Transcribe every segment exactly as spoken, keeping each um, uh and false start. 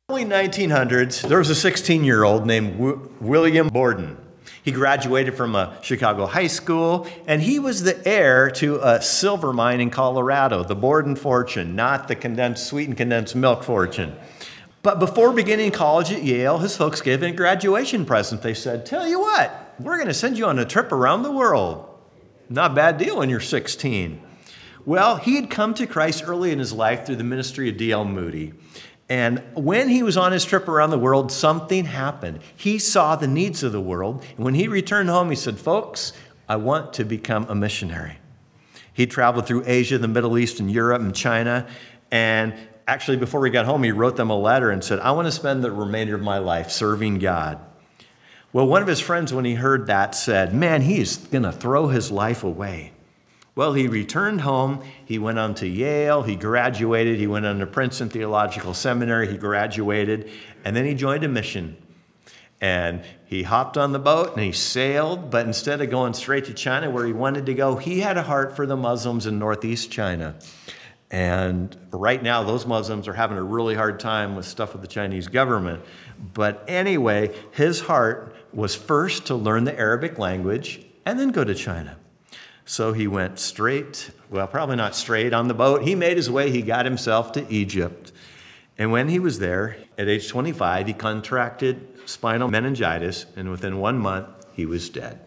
early nineteen hundreds, there was a sixteen-year-old named w- William Borden. He graduated from a Chicago high school, and he was the heir to a silver mine in Colorado, the Borden fortune, not the condensed, sweetened condensed milk fortune. But before beginning college at Yale, his folks gave him a graduation present. They said, tell you what, we're going to send you on a trip around the world. Not a bad deal when you're sixteen. Well, he had come to Christ early in his life through the ministry of D L Moody. And when he was on his trip around the world, something happened. He saw the needs of the world. And when he returned home, he said, folks, I want to become a missionary. He traveled through Asia, the Middle East, and Europe, and China. And actually, before he got home, he wrote them a letter and said, I want to spend the remainder of my life serving God. Well, one of his friends, when he heard that, said, man, he's going to throw his life away. Well, he returned home, he went on to Yale, he graduated, he went on to Princeton Theological Seminary, he graduated, and then he joined a mission. And he hopped on the boat and he sailed, but instead of going straight to China where he wanted to go, he had a heart for the Muslims in northeast China. And right now, those Muslims are having a really hard time with stuff with the Chinese government. But anyway, his heart was first to learn the Arabic language and then go to China. So he went straight, well, probably not straight on the boat. He made his way. He got himself to Egypt. And when he was there, at age twenty-five, he contracted spinal meningitis, and within one month, he was dead.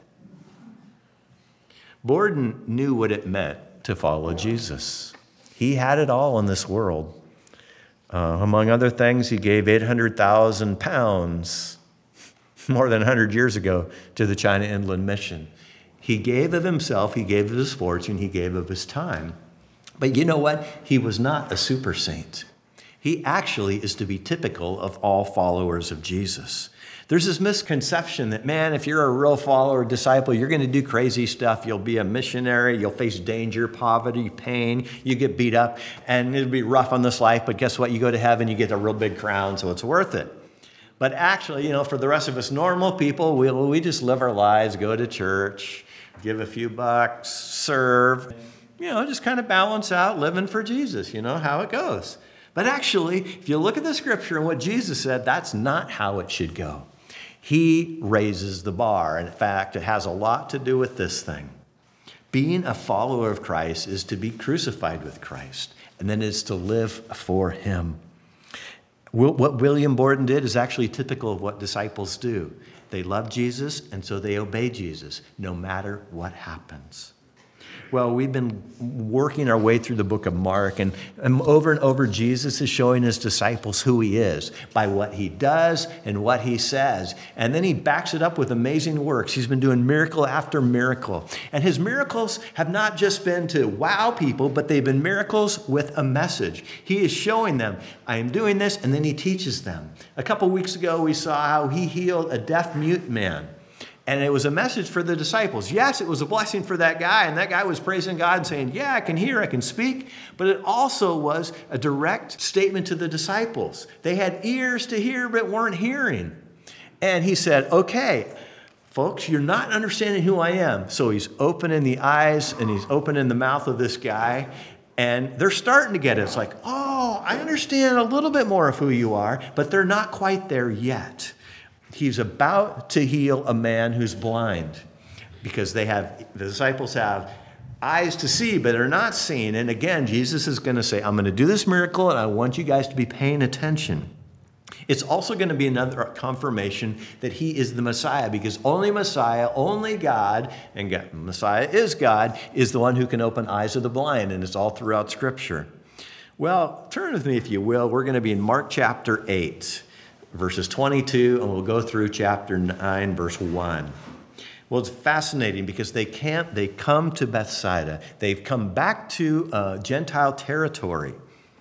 Borden knew what it meant to follow Jesus. He had it all in this world. Uh, among other things, he gave eight hundred thousand pounds, more than one hundred years ago, to the China Inland Mission. He gave of himself, he gave of his fortune, he gave of his time. But you know what? He was not a super saint. He actually is to be typical of all followers of Jesus. There's this misconception that, man, if you're a real follower, disciple, you're going to do crazy stuff. You'll be a missionary. You'll face danger, poverty, pain. You get beat up, and it'll be rough on this life. But guess what? You go to heaven, you get a real big crown, so it's worth it. But actually, you know, for the rest of us normal people, we we just live our lives, go to church, give a few bucks, serve, you know, just kind of balance out living for Jesus, you know, how it goes. But actually, if you look at the scripture and what Jesus said, that's not how it should go. He raises the bar. In fact, it has a lot to do with this thing. Being a follower of Christ is to be crucified with Christ, and then it's to live for him. What William Borden did is actually typical of what disciples do. They love Jesus, and so they obey Jesus, no matter what happens. Well, we've been working our way through the book of Mark, and, and over and over, Jesus is showing his disciples who he is by what he does and what he says. And then he backs it up with amazing works. He's been doing miracle after miracle. And his miracles have not just been to wow people, but they've been miracles with a message. He is showing them, I am doing this, and then he teaches them. A couple weeks ago, we saw how he healed a deaf mute man. And it was a message for the disciples. Yes, it was a blessing for that guy, and that guy was praising God and saying, yeah, I can hear, I can speak. But it also was a direct statement to the disciples. They had ears to hear, but weren't hearing. And he said, okay, folks, you're not understanding who I am. So he's opening the eyes, and he's opening the mouth of this guy, and they're starting to get it. It's like, oh, I understand a little bit more of who you are, but they're not quite there yet. He's about to heal a man who's blind because they have, the disciples have eyes to see, but are not seeing. And again, Jesus is going to say, I'm going to do this miracle, and I want you guys to be paying attention. It's also going to be another confirmation that he is the Messiah, because only Messiah, only God, and God, Messiah is God, is the one who can open eyes of the blind, and it's all throughout Scripture. Well, turn with me, if you will. We're going to be in Mark chapter eight. Verses twenty-two, and we'll go through chapter nine, verse one. Well, it's fascinating because they can't, they come to Bethsaida. They've come back to uh, Gentile territory.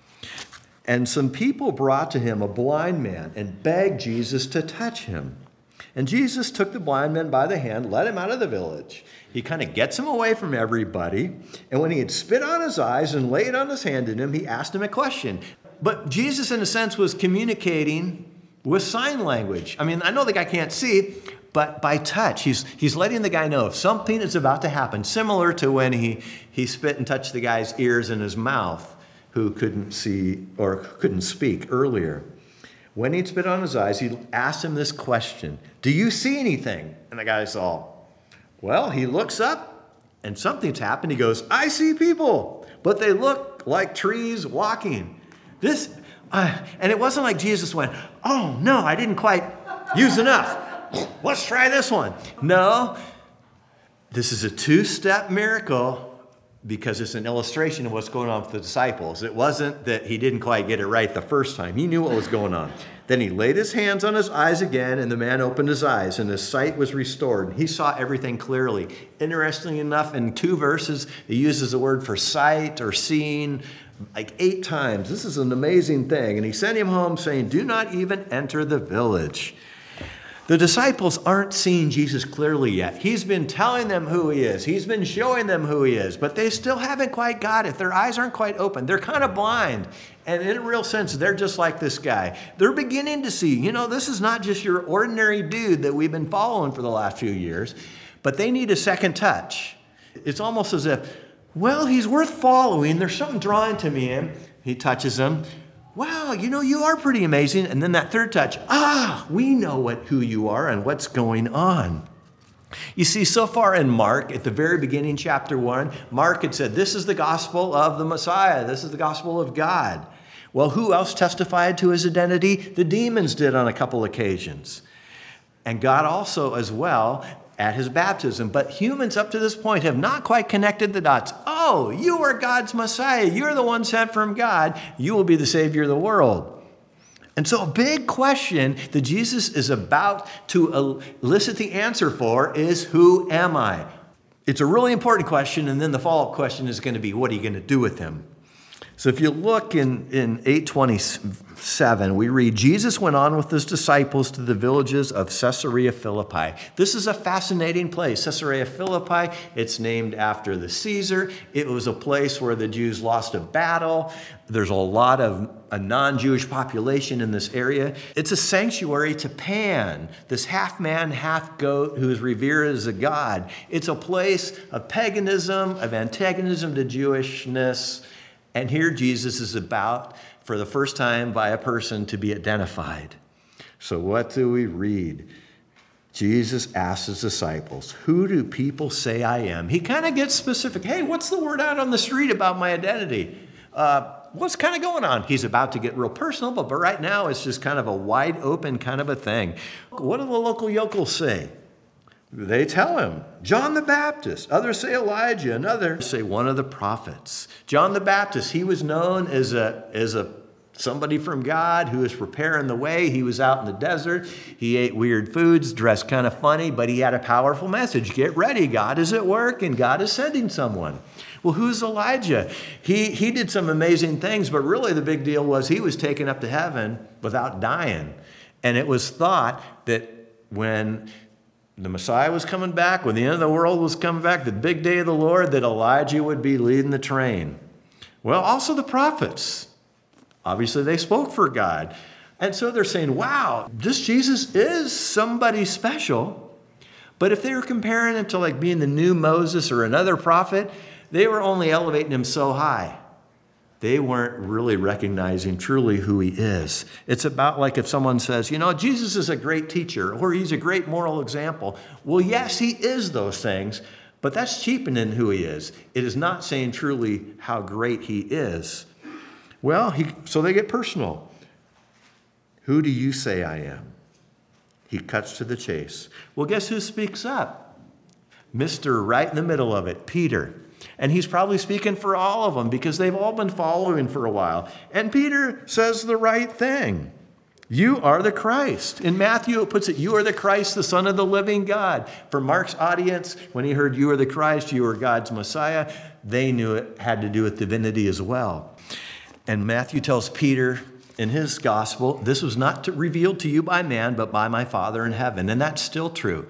And some people brought to him a blind man and begged Jesus to touch him. And Jesus took the blind man by the hand, led him out of the village. He kind of gets him away from everybody. And when he had spit on his eyes and laid on his hand in him, he asked him a question. But Jesus, in a sense, was communicating with sign language. I mean, I know the guy can't see, but by touch, he's he's letting the guy know if something is about to happen, similar to when he, he spit and touched the guy's ears and his mouth, who couldn't see or couldn't speak earlier. When he'd spit on his eyes, he asked him this question, do you see anything? And the guy's all, well, he looks up and something's happened. He goes, I see people, but they look like trees walking. This, uh, and it wasn't like Jesus went, oh no, I didn't quite use enough. Let's try this one. No, this is a two-step miracle because it's an illustration of what's going on with the disciples. It wasn't that he didn't quite get it right the first time. He knew what was going on. Then he laid his hands on his eyes again, and the man opened his eyes, and his sight was restored. He saw everything clearly. Interestingly enough, in two verses, he uses the word for sight or seeing like eight times. This is an amazing thing. And he sent him home saying, do not even enter the village. The disciples aren't seeing Jesus clearly yet. He's been telling them who he is. He's been showing them who he is, but they still haven't quite got it. Their eyes aren't quite open. They're kind of blind. And in a real sense, they're just like this guy. They're beginning to see, you know, this is not just your ordinary dude that we've been following for the last few years, but they need a second touch. It's almost as if, well, he's worth following. There's something drawing to me in. He touches them. Wow, you know, you are pretty amazing. And then that third touch, ah, we know what who you are and what's going on. You see, so far in Mark, at the very beginning, chapter one, Mark had said, this is the gospel of the Messiah. This is the gospel of God. Well, who else testified to his identity? The demons did on a couple occasions. And God also as well at his baptism. But humans up to this point have not quite connected the dots. Oh, you are God's Messiah. You're the one sent from God. You will be the Savior of the world. And so a big question that Jesus is about to elicit the answer for is, who am I? It's a really important question, and then the follow-up question is going to be, what are you going to do with him? So if you look in, in eight twenty-seven, we read, Jesus went on with his disciples to the villages of Caesarea Philippi. This is a fascinating place. Caesarea Philippi, it's named after the Caesar. It was a place where the Jews lost a battle. There's a lot of a non-Jewish population in this area. It's a sanctuary to Pan, this half-man, half-goat who is revered as a god. It's a place of paganism, of antagonism to Jewishness. And here Jesus is about, for the first time, by a person to be identified. So what do we read? Jesus asks his disciples, who do people say I am? He kind of gets specific. Hey, what's the word out on the street about my identity? Uh, what's kind of going on? He's about to get real personal, but, but right now it's just kind of a wide open kind of a thing. What do the local yokels say? They tell him, John the Baptist. Others say Elijah, and others say one of the prophets. John the Baptist, he was known as a, as a somebody from God who was preparing the way. He was out in the desert. He ate weird foods, dressed kind of funny, but he had a powerful message. Get ready, God is at work, and God is sending someone. Well, who's Elijah? He, he did some amazing things, but really the big deal was he was taken up to heaven without dying. And it was thought that when the Messiah was coming back, when the end of the world was coming back, the big day of the Lord, that Elijah would be leading the train. Well, also the prophets. Obviously, they spoke for God. And so they're saying, wow, this Jesus is somebody special. But if they were comparing him to like being the new Moses or another prophet, they were only elevating him so high. They weren't really recognizing truly who he is. It's about like if someone says, you know, Jesus is a great teacher or he's a great moral example. Well, yes, he is those things, but that's cheapening who he is. It is not saying truly how great he is. Well, he, so they get personal. Who do you say I am? He cuts to the chase. Well, guess who speaks up? Mister Right in the middle of it, Peter. And he's probably speaking for all of them because they've all been following for a while. And Peter says the right thing. You are the Christ. In Matthew, it puts it, you are the Christ, the Son of the living God. For Mark's audience, when he heard you are the Christ, you are God's Messiah, they knew it had to do with divinity as well. And Matthew tells Peter in his gospel, this was not to, revealed to you by man, but by my Father in heaven. And that's still true.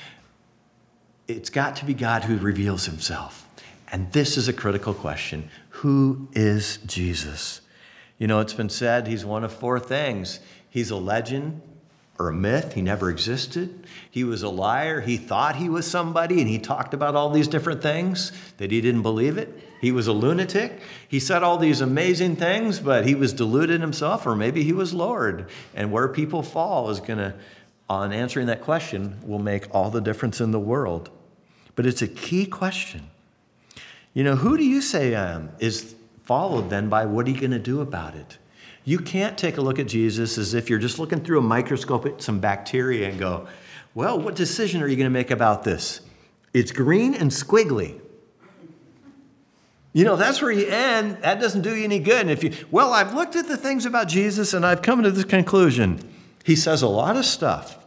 It's got to be God who reveals himself. And this is a critical question. Who is Jesus? You know, it's been said he's one of four things. He's a legend or a myth. He never existed. He was a liar. He thought he was somebody, and he talked about all these different things that he didn't believe it. He was a lunatic. He said all these amazing things, but he was deluded himself, or maybe he was Lord. And where people fall is going to, on answering that question, will make all the difference in the world. But it's a key question. You know, who do you say I am is followed then by what are you going to do about it? You can't take a look at Jesus as if you're just looking through a microscope at some bacteria and go, well, what decision are you going to make about this? It's green and squiggly. You know, that's where you end. That doesn't do you any good. And if you, well, I've looked at the things about Jesus and I've come to this conclusion. He says a lot of stuff.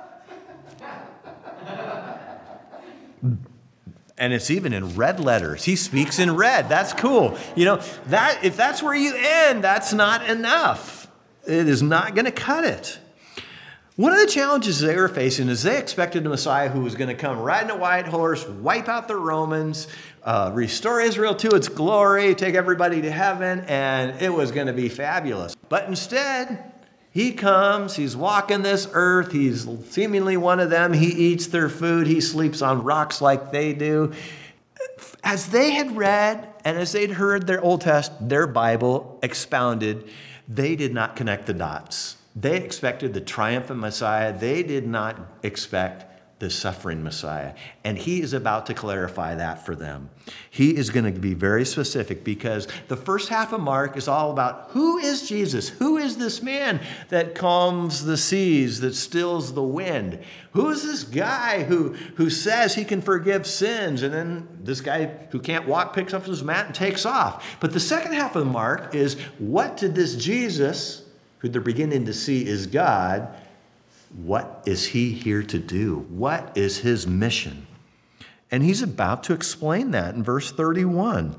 And it's even in red letters. He speaks in red. That's cool. You know, that if that's where you end, that's not enough. It is not going to cut it. One of the challenges they were facing is they expected a Messiah who was going to come riding a white horse, wipe out the Romans, uh, restore Israel to its glory, take everybody to heaven, and it was going to be fabulous. But instead, he comes, he's walking this earth, he's seemingly one of them, he eats their food, he sleeps on rocks like they do. As they had read and as they'd heard their Old Testament, their Bible expounded, they did not connect the dots. They expected the triumphant Messiah. They did not expect the suffering Messiah. And he is about to clarify that for them. He is going to be very specific because the first half of Mark is all about who is Jesus? Who is this man that calms the seas, that stills the wind? Who is this guy who, who says he can forgive sins? And then this guy who can't walk picks up his mat and takes off. But the second half of Mark is what did this Jesus, who they're beginning to see is God, what is he here to do? What is his mission? And he's about to explain that in verse thirty-one.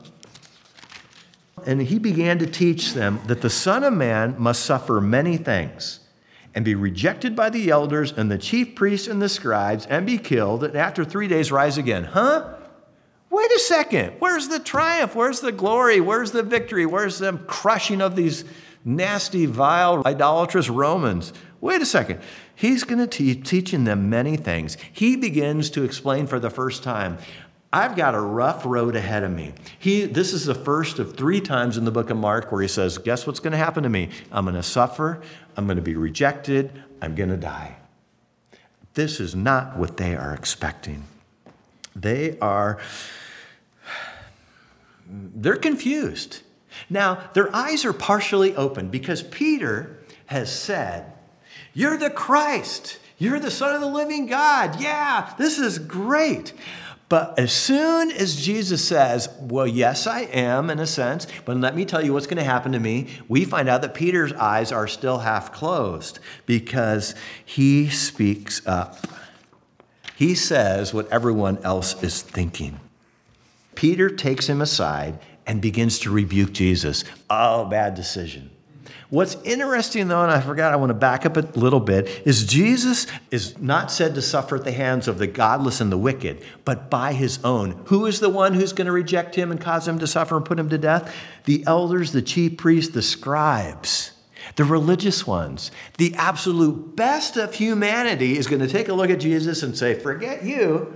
And he began to teach them that the Son of Man must suffer many things and be rejected by the elders and the chief priests and the scribes and be killed and after three days rise again. Huh? Wait a second. Where's the triumph? Where's the glory? Where's the victory? Where's the crushing of these nasty, vile, idolatrous Romans? Wait a second. He's going to teach teaching them many things. He begins to explain for the first time, I've got a rough road ahead of me. He, this is the first of three times in the book of Mark where he says, guess what's going to happen to me? I'm going to suffer. I'm going to be rejected. I'm going to die. This is not what they are expecting. They are, they're confused. Now, their eyes are partially open because Peter has said, you're the Christ. You're the Son of the living God. Yeah, this is great. But as soon as Jesus says, well, yes, I am in a sense, but let me tell you what's going to happen to me, we find out that Peter's eyes are still half closed because he speaks up. He says what everyone else is thinking. Peter takes him aside and begins to rebuke Jesus. Oh, bad decision. What's interesting, though, and I forgot, I want to back up a little bit, is Jesus is not said to suffer at the hands of the godless and the wicked, but by his own. Who is the one who's going to reject him and cause him to suffer and put him to death? The elders, the chief priests, the scribes, the religious ones. The absolute best of humanity is going to take a look at Jesus and say, forget you,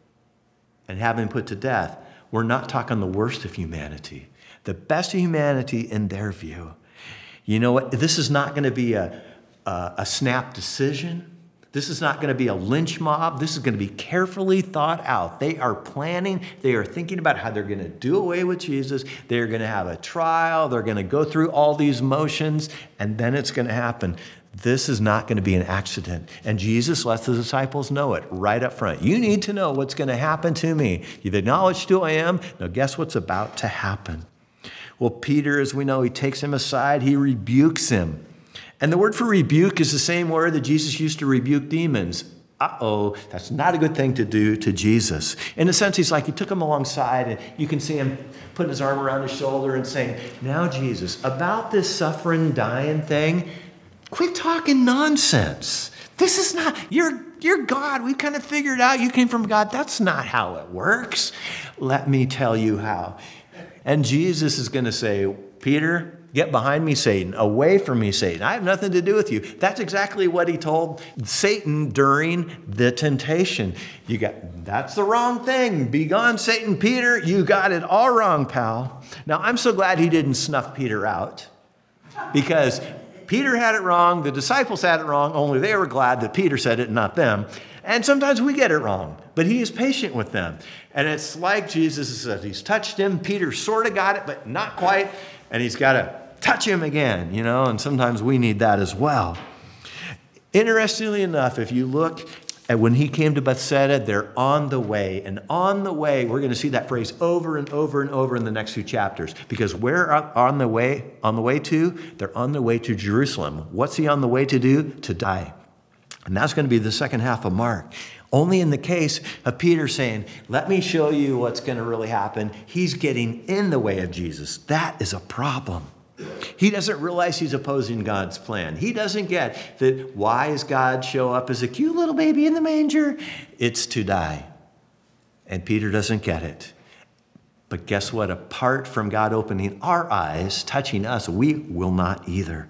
and have him put to death. We're not talking the worst of humanity. The best of humanity in their view. You know what? This is not going to be a, a, a snap decision. This is not going to be a lynch mob. This is going to be carefully thought out. They are planning. They are thinking about how they're going to do away with Jesus. They're going to have a trial. They're going to go through all these motions, and then it's going to happen. This is not going to be an accident. And Jesus lets the disciples know it right up front. You need to know what's going to happen to me. You've acknowledged who I am. Now guess what's about to happen? Well, Peter, as we know, he takes him aside. He rebukes him. And the word for rebuke is the same word that Jesus used to rebuke demons. Uh-oh, that's not a good thing to do to Jesus. In a sense, he's like, he took him alongside, and you can see him putting his arm around his shoulder and saying, now, Jesus, about this suffering, dying thing, quit talking nonsense. This is not, you're, you're God. We kind of figured out you came from God. That's not how it works. Let me tell you how. And Jesus is going to say, Peter, Get behind me, Satan. Away from me, Satan. I have nothing to do with you. That's exactly what he told Satan during the temptation. You got, that's the wrong thing. Be gone, Satan. Peter, you got it all wrong, pal. Now, I'm so glad he didn't snuff Peter out, because Peter had it wrong. The disciples had it wrong. Only they were glad that Peter said it and not them. And sometimes we get it wrong, but he is patient with them. And it's like Jesus said, he's touched him. Peter sort of got it, but not quite. And he's got to touch him again, you know, and sometimes we need that as well. Interestingly enough, if you look at when he came to Bethsaida, they're on the way. And on the way, we're going to see that phrase over and over and over in the next few chapters. Because where are on the way, on the way to? They're on the way to Jerusalem. What's he on the way to do? To die. And that's going to be the second half of Mark. Only in the case of Peter saying, let me show you what's going to really happen. He's getting in the way of Jesus. That is a problem. He doesn't realize he's opposing God's plan. He doesn't get that why does God show up as a cute little baby in the manger? It's to die. And Peter doesn't get it. But guess what? Apart from God opening our eyes, touching us, we will not either.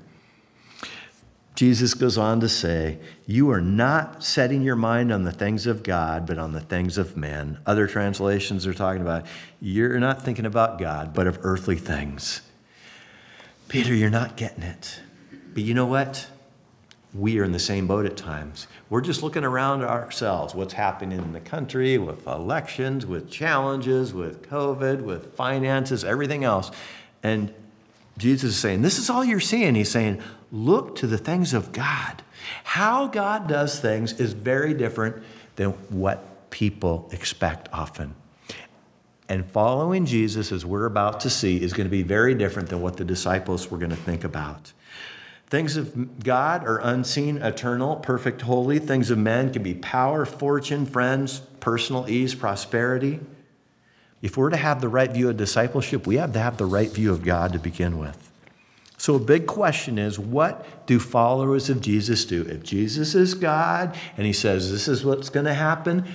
Jesus goes on to say, you are not setting your mind on the things of God, but on the things of men. Other translations are talking about, you're not thinking about God, but of earthly things. Peter, you're not getting it. But you know what? We are in the same boat at times. We're just looking around ourselves, what's happening in the country, with elections, with challenges, with COVID, with finances, everything else. And Jesus is saying, this is all you're seeing. He's saying, look to the things of God. How God does things is very different than what people expect often. And following Jesus, as we're about to see, is going to be very different than what the disciples were going to think about. Things of God are unseen, eternal, perfect, holy. Things of men can be power, fortune, friends, personal ease, prosperity. If we're to have the right view of discipleship, we have to have the right view of God to begin with. So a big question is, what do followers of Jesus do? If Jesus is God and he says, this is what's going to happen,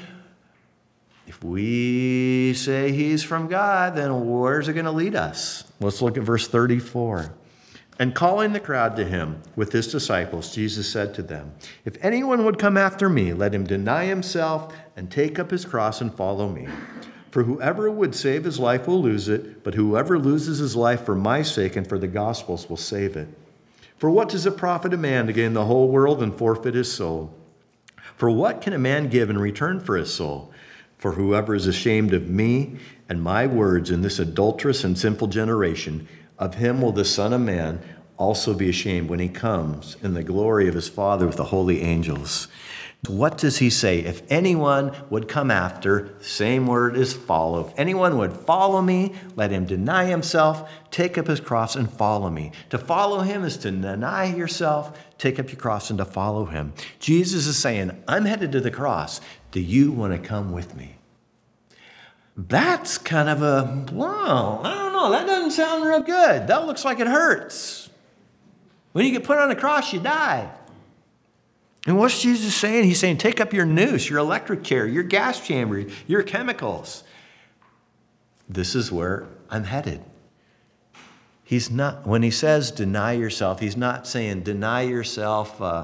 if we say he's from God, then where's it going to lead us? Let's look at verse thirty-four. And calling the crowd to him with his disciples, Jesus said to them, if anyone would come after me, let him deny himself and take up his cross and follow me. For whoever would save his life will lose it, but whoever loses his life for my sake and for the gospel's will save it. For what does it profit a man to gain the whole world and forfeit his soul? For what can a man give in return for his soul? For whoever is ashamed of me and my words in this adulterous and sinful generation, of him will the Son of Man also be ashamed when he comes in the glory of his Father with the holy angels. What does he say? If anyone would come after, same word is follow. If anyone would follow me, let him deny himself, take up his cross and follow me. To follow him is to deny yourself, take up your cross and to follow him. Jesus is saying, I'm headed to the cross. Do you want to come with me? That's kind of a, wow, I don't know. That doesn't sound real good. That looks like it hurts. When you get put on the cross, you die. And what's Jesus saying? He's saying, take up your noose, your electric chair, your gas chamber, your chemicals. This is where I'm headed. He's not, when he says deny yourself, he's not saying deny yourself uh,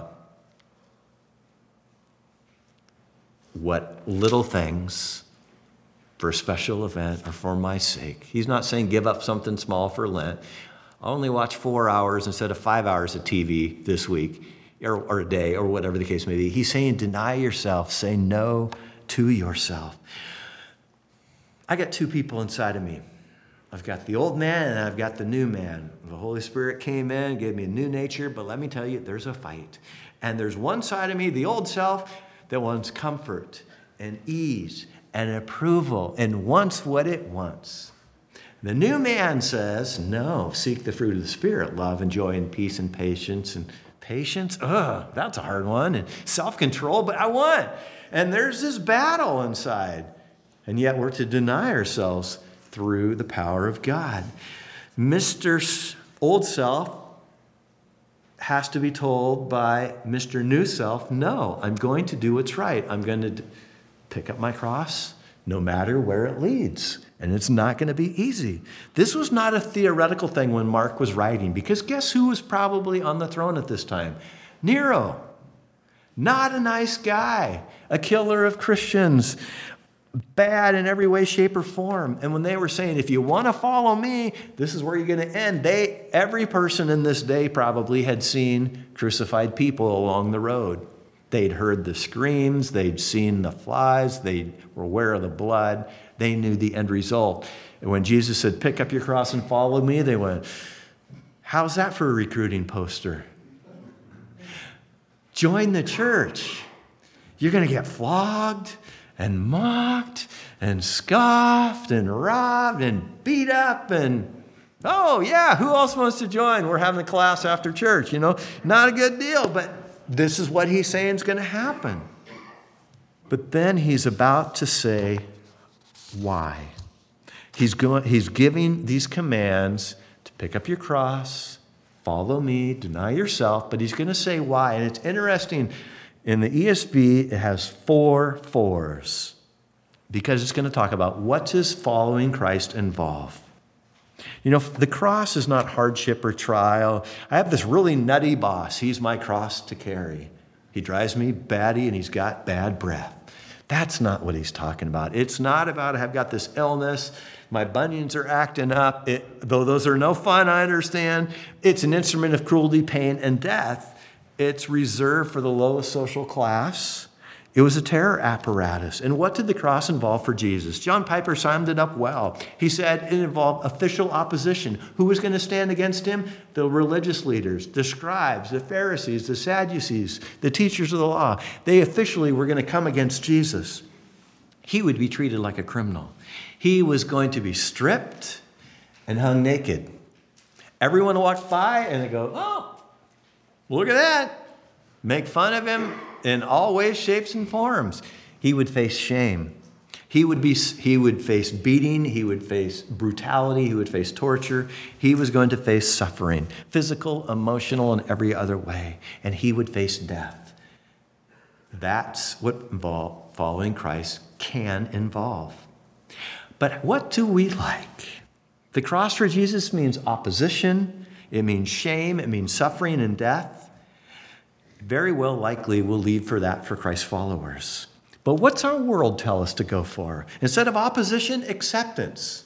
what little things for a special event or for my sake. He's not saying give up something small for Lent. I'll only watch four hours instead of five hours of T V this week. Or, or a day, or whatever the case may be. He's saying deny yourself, say no to yourself. I got two people inside of me. I've got the old man and I've got the new man. The Holy Spirit came in, gave me a new nature, but let me tell you, there's a fight. And there's one side of me, the old self, that wants comfort and ease and approval and wants what it wants. The new man says, no, seek the fruit of the Spirit, love and joy and peace and patience and Patience, ugh, that's a hard one. And self-control, but I want. And there's this battle inside. And yet we're to deny ourselves through the power of God. Mister Old Self has to be told by Mister New Self, no, I'm going to do what's right. I'm going to pick up my cross, no matter where it leads. And it's not going to be easy. This was not a theoretical thing when Mark was writing, because guess who was probably on the throne at this time? Nero. Not a nice guy, a killer of Christians, bad in every way, shape, or form. And when they were saying, if you want to follow me, this is where you're going to end, they, every person in this day probably had seen crucified people along the road. They'd heard the screams, they'd seen the flies, they were aware of the blood, they knew the end result. And when Jesus said, pick up your cross and follow me, they went, how's that for a recruiting poster? Join the church. You're going to get flogged and mocked and scoffed and robbed and beat up and, oh yeah, who else wants to join? We're having a class after church, you know, not a good deal, but this is what he's saying is going to happen. But then he's about to say why. He's going, he's giving these commands to pick up your cross, follow me, deny yourself, but he's going to say why. And it's interesting, in the E S V, it has four fours, because it's going to talk about what does following Christ involve. You know, the cross is not hardship or trial. I have this really nutty boss. He's my cross to carry. He drives me batty and he's got bad breath. That's not what he's talking about. It's not about I've got this illness, my bunions are acting up. It, though those are no fun, I understand. It's an instrument of cruelty, pain, and death. It's reserved for the lowest social class. It was a terror apparatus. And what did the cross involve for Jesus? John Piper summed it up well. He said it involved official opposition. Who was going to stand against him? The religious leaders, the scribes, the Pharisees, the Sadducees, the teachers of the law. They officially were going to come against Jesus. He would be treated like a criminal. He was going to be stripped and hung naked. Everyone walked by and they go, oh, look at that. Make fun of him in all ways, shapes, and forms. He would face shame. He would be, he would face beating. He would face brutality. He would face torture. He was going to face suffering, physical, emotional, and every other way. And he would face death. That's what involve, following Christ can involve. But what do we like? The cross for Jesus means opposition. It means shame. It means suffering and death. Very well likely we'll leave for that for Christ's followers. But what's our world tell us to go for? Instead of opposition, acceptance.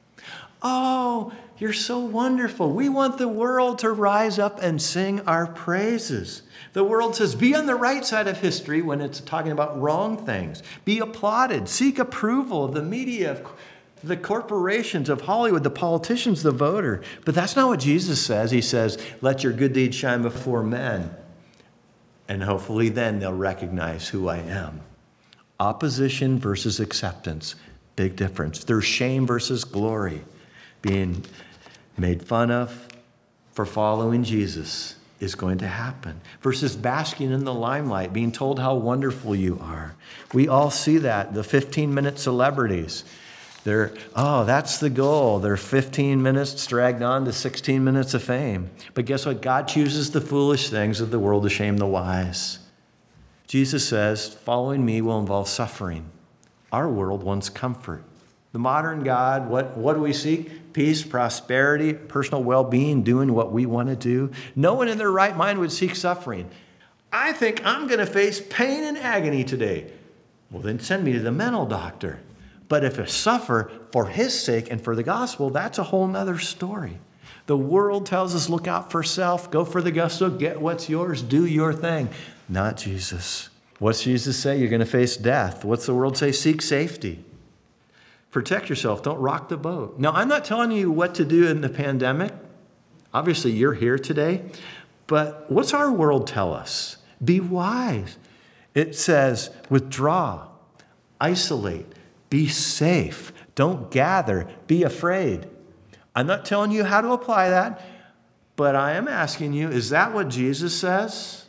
Oh, you're so wonderful. We want the world to rise up and sing our praises. The world says, be on the right side of history when it's talking about wrong things. Be applauded. Seek approval of the media, of the corporations, of Hollywood, the politicians, the voter. But that's not what Jesus says. He says, let your good deeds shine before men. And hopefully then they'll recognize who I am. Opposition versus acceptance. Big difference. There's shame versus glory. Being made fun of for following Jesus is going to happen. Versus basking in the limelight, being told how wonderful you are. We all see that. The fifteen-minute celebrities. They're, oh, that's the goal. They're fifteen minutes dragged on to sixteen minutes of fame. But guess what? God chooses the foolish things of the world to shame the wise. Jesus says, following me will involve suffering. Our world wants comfort. The modern God, what, what do we seek? Peace, prosperity, personal well-being, doing what we want to do. No one in their right mind would seek suffering. I think I'm going to face pain and agony today. Well, then send me to the mental doctor. But if I suffer for his sake and for the gospel, that's a whole nother story. The world tells us, look out for self, go for the gusto, get what's yours, do your thing. Not Jesus. What's Jesus say? You're going to face death. What's the world say? Seek safety. Protect yourself. Don't rock the boat. Now, I'm not telling you what to do in the pandemic. Obviously, you're here today. But what's our world tell us? Be wise. It says, withdraw, isolate, be safe. Don't gather. Be afraid. I'm not telling you how to apply that, but I am asking you, is that what Jesus says?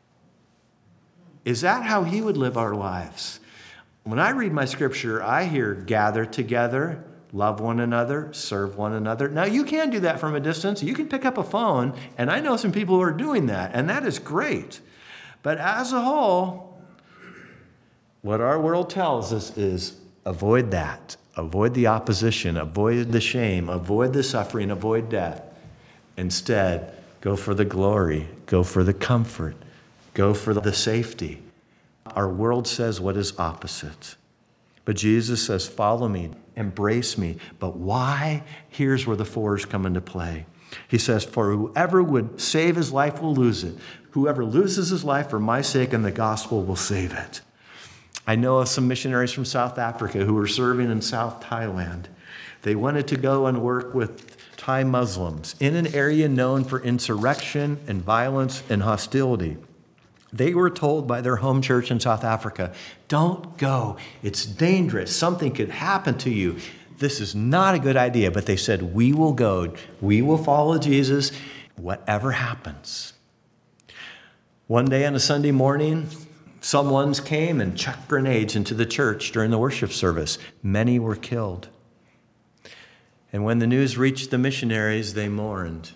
Is that how he would live our lives? When I read my scripture, I hear gather together, love one another, serve one another. Now, you can do that from a distance. You can pick up a phone, and I know some people who are doing that, and that is great. But as a whole, what our world tells us is avoid that. Avoid the opposition. Avoid the shame. Avoid the suffering. Avoid death. Instead, go for the glory. Go for the comfort. Go for the safety. Our world says what is opposite. But Jesus says, follow me, embrace me. But why? Here's where the fours come into play. He says, for whoever would save his life will lose it. Whoever loses his life for my sake and the gospel will save it. I know of some missionaries from South Africa who were serving in South Thailand. They wanted to go and work with Thai Muslims in an area known for insurrection and violence and hostility. They were told by their home church in South Africa, don't go. It's dangerous. Something could happen to you. This is not a good idea. But they said, we will go. We will follow Jesus, whatever happens. One day on a Sunday morning, someone came and chucked grenades into the church during the worship service. Many were killed. And when the news reached the missionaries, they mourned.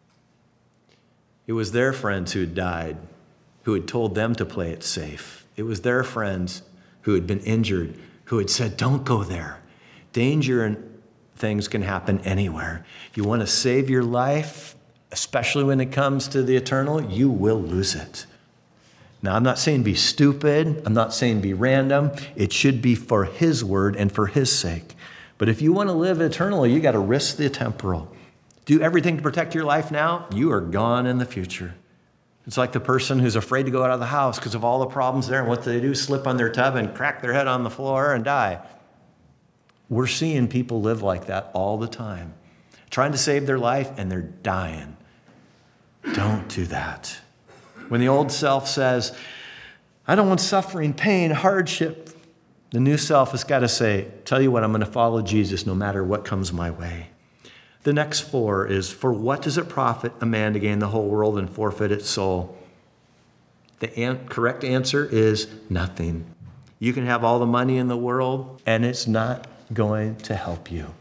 It was their friends who had died, who had told them to play it safe. It was their friends who had been injured, who had said, don't go there. Danger and things can happen anywhere. You want to save your life, especially when it comes to the eternal, you will lose it. Now, I'm not saying be stupid. I'm not saying be random. It should be for his word and for his sake. But if you want to live eternally, you got to risk the temporal. Do everything to protect your life now, you are gone in the future. It's like the person who's afraid to go out of the house because of all the problems there. And what do they do? Slip on their tub and crack their head on the floor and die. We're seeing people live like that all the time, trying to save their life, and they're dying. Don't do that. When the old self says, I don't want suffering, pain, hardship, the new self has got to say, tell you what, I'm going to follow Jesus no matter what comes my way. The next four is, for what does it profit a man to gain the whole world and forfeit its soul? The an- correct answer is nothing. You can have all the money in the world, and it's not going to help you.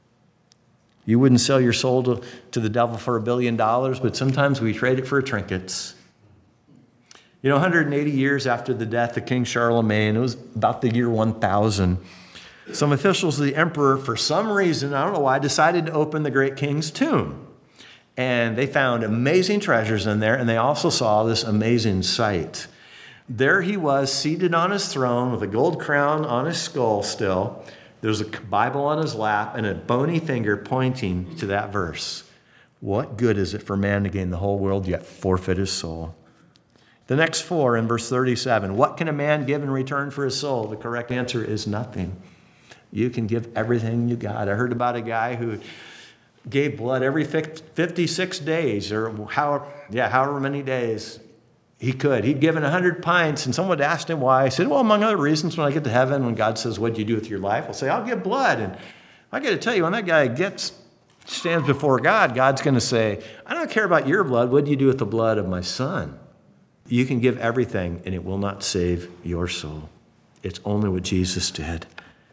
You wouldn't sell your soul to, to the devil for a billion dollars, but sometimes we trade it for trinkets. You know, one hundred eighty years after the death of King Charlemagne, it was about the year one thousand, some officials of the emperor, for some reason, I don't know why, decided to open the great king's tomb. And they found amazing treasures in there, and they also saw this amazing sight. There he was, seated on his throne with a gold crown on his skull still. There's a Bible on his lap and a bony finger pointing to that verse. What good is it for man to gain the whole world yet forfeit his soul? The next four in verse thirty-seven, what can a man give in return for his soul? The correct answer is nothing. You can give everything you got. I heard about a guy who gave blood every fifty-six days or however, yeah, however many days he could. He'd given one hundred pints, and someone asked him why. He said, well, among other reasons, when I get to heaven, when God says, what do you do with your life? I'll say, I'll give blood. And I got to tell you, when that guy gets stands before God, God's going to say, I don't care about your blood. What do you do with the blood of my son? You can give everything, and it will not save your soul. It's only what Jesus did.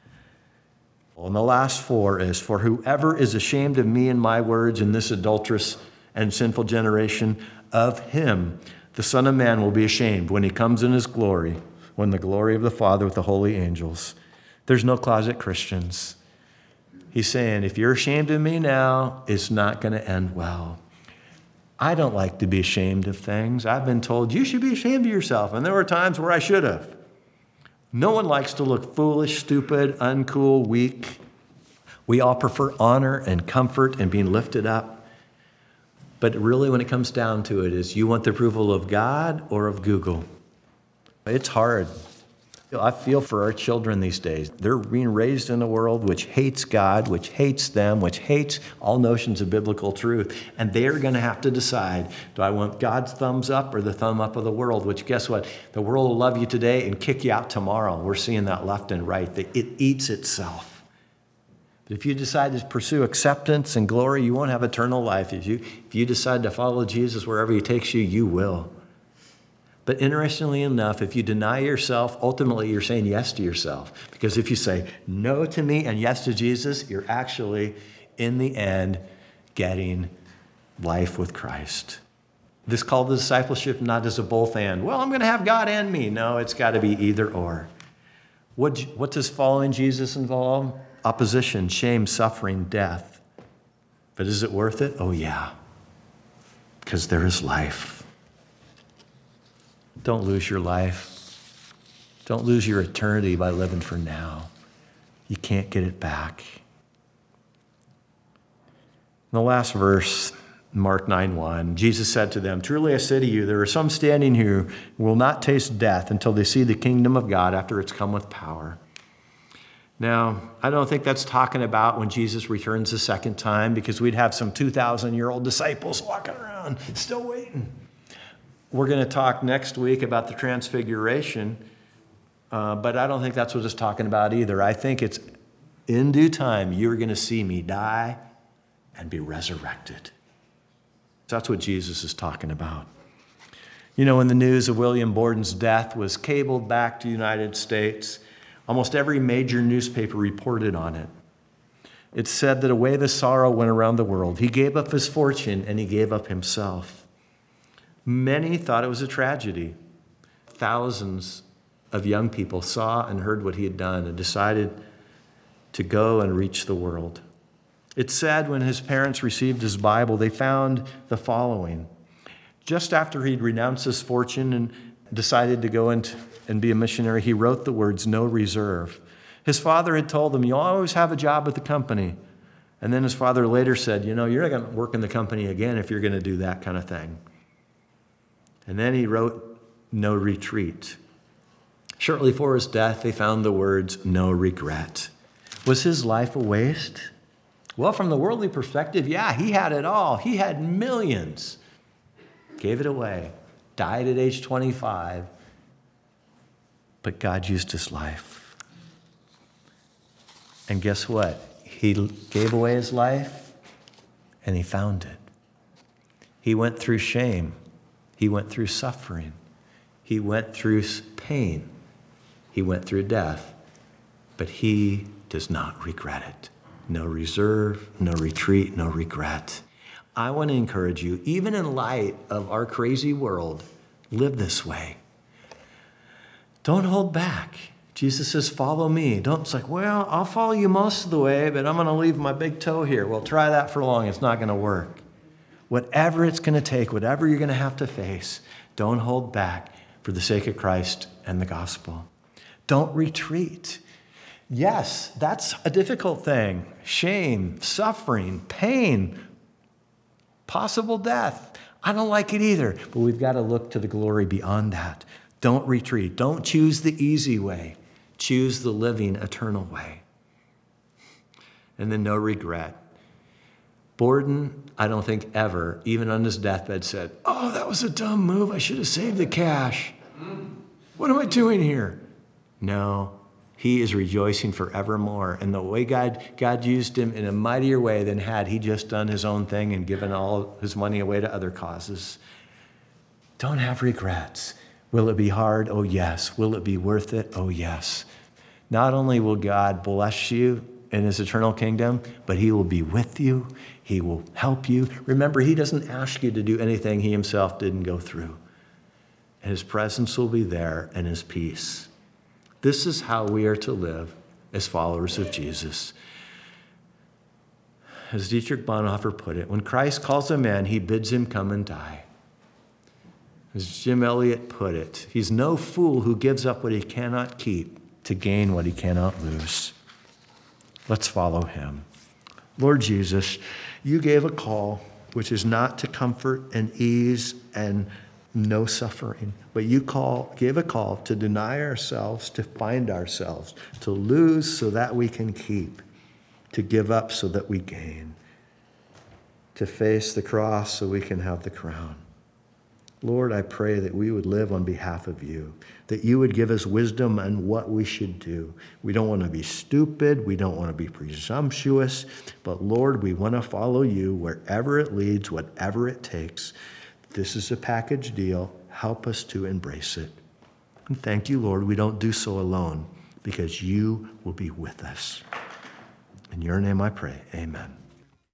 And the last four is, for whoever is ashamed of me and my words in this adulterous and sinful generation, of him the Son of Man will be ashamed when he comes in his glory, when the glory of the Father with the holy angels. There's no closet Christians. He's saying, if you're ashamed of me now, it's not going to end well. I don't like to be ashamed of things. I've been told, you should be ashamed of yourself. And there were times where I should have. No one likes to look foolish, stupid, uncool, weak. We all prefer honor and comfort and being lifted up. But really, when it comes down to it, is you want the approval of God or of Google? It's hard. I feel for our children these days. They're being raised in a world which hates God, which hates them, which hates all notions of biblical truth. And they're going to have to decide, do I want God's thumbs up or the thumb up of the world? Which, guess what? The world will love you today and kick you out tomorrow. We're seeing that left and right. It eats itself. But if you decide to pursue acceptance and glory, you won't have eternal life. If you, if you decide to follow Jesus wherever he takes you, you will. But interestingly enough, if you deny yourself, ultimately you're saying yes to yourself. Because if you say no to me and yes to Jesus, you're actually, in the end, getting life with Christ. This call to discipleship not as a both and. Well, I'm going to have God and me. No, it's got to be either or. What, what does following Jesus involve? Opposition, shame, suffering, death. But is it worth it? Oh, yeah. Because there is life. Don't lose your life. Don't lose your eternity by living for now. You can't get it back. In the last verse, Mark nine one, Jesus said to them, "Truly I say to you, there are some standing here who will not taste death until they see the kingdom of God after it's come with power." Now, I don't think that's talking about when Jesus returns the second time, because we'd have some two thousand year old disciples walking around still waiting. We're going to talk next week about the transfiguration, uh, but I don't think that's what it's talking about either. I think it's in due time, you're going to see me die and be resurrected. That's what Jesus is talking about. You know, when the news of William Borden's death was cabled back to the United States, almost every major newspaper reported on it. It said that a wave of sorrow went around the world. He gave up his fortune and he gave up himself. Many thought it was a tragedy. Thousands of young people saw and heard what he had done and decided to go and reach the world. It's said when his parents received his Bible, they found the following. Just after he'd renounced his fortune and decided to go and, and be a missionary, he wrote the words, "No reserve." His father had told him, "You'll always have a job at the company." And then his father later said, "You know, you're not going to work in the company again if you're going to do that kind of thing." And then he wrote, "No retreat." Shortly before his death, they found the words, "No regret." Was his life a waste? Well, from the worldly perspective, yeah, he had it all. He had millions. Gave it away. Died at age twenty-five. But God used his life. And guess what? He gave away his life and he found it. He went through shame. He went through suffering. He went through pain. He went through death. But he does not regret it. No reserve, no retreat, no regret. I want to encourage you, even in light of our crazy world, live this way. Don't hold back. Jesus says, "Follow me." Don't, it's like, "Well, I'll follow you most of the way, but I'm going to leave my big toe here." Well, try that for long. It's not going to work. Whatever it's going to take, whatever you're going to have to face, don't hold back for the sake of Christ and the gospel. Don't retreat. Yes, that's a difficult thing. Shame, suffering, pain, possible death. I don't like it either, but we've got to look to the glory beyond that. Don't retreat. Don't choose the easy way. Choose the living, eternal way. And then no regret. Borden, I don't think ever, even on his deathbed, said, "Oh, that was a dumb move. I should have saved the cash. What am I doing here?" No. He is rejoicing forevermore. And the way God, God used him in a mightier way than had he just done his own thing and given all his money away to other causes. Don't have regrets. Will it be hard? Oh, yes. Will it be worth it? Oh, yes. Not only will God bless you in his eternal kingdom, but he will be with you. He will help you. Remember, he doesn't ask you to do anything he himself didn't go through. And his presence will be there and his peace. This is how we are to live as followers of Jesus. As Dietrich Bonhoeffer put it, when Christ calls a man, he bids him come and die. As Jim Elliot put it, he's no fool who gives up what he cannot keep to gain what he cannot lose. Let's follow him. Lord Jesus, you gave a call which is not to comfort and ease and no suffering, but you call, gave a call to deny ourselves, to find ourselves, to lose so that we can keep, to give up so that we gain, to face the cross so we can have the crown. Lord, I pray that we would live on behalf of you, that you would give us wisdom on what we should do. We don't want to be stupid. We don't want to be presumptuous. But Lord, we want to follow you wherever it leads, whatever it takes. This is a package deal. Help us to embrace it. And thank you, Lord, we don't do so alone because you will be with us. In your name I pray, amen.